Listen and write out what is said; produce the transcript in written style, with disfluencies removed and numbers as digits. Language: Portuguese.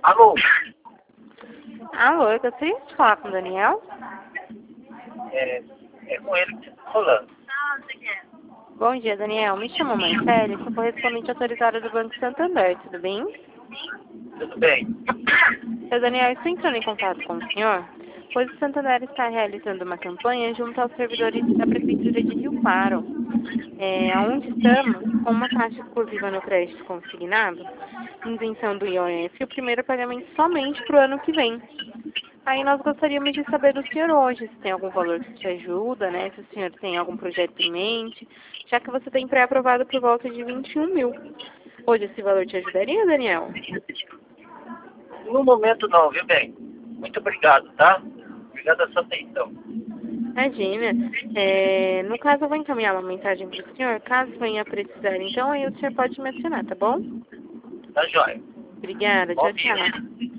Alô? Alô, eu gostaria de falar com o Daniel. É com ele que você está falando. Bom dia, Daniel. Me chamo Marcele, sou correspondente autorizada do Banco Santander, tudo bem? Tudo bem? Seu Daniel, estou entrando em contato com o senhor, pois o Santander está realizando uma campanha junto aos servidores da Prefeitura de Rio Claro, onde estamos com uma taxa exclusiva no crédito consignado, isenção do IOF e o primeiro pagamento somente para o ano que vem. Aí nós gostaríamos de saber do senhor hoje, se tem algum valor que te ajuda, né? Se o senhor tem algum projeto em mente, já que você tem pré-aprovado por volta de 21 mil. Hoje esse valor te ajudaria, Daniel? No momento não, viu bem? Muito obrigado, tá? Obrigado pela sua atenção. Imagina. No caso, eu vou encaminhar uma mensagem para o senhor, caso venha a precisar. Então, aí o senhor pode me acionar, tá bom? Tá joia. Obrigada. Bom Tchau, dia. tchau.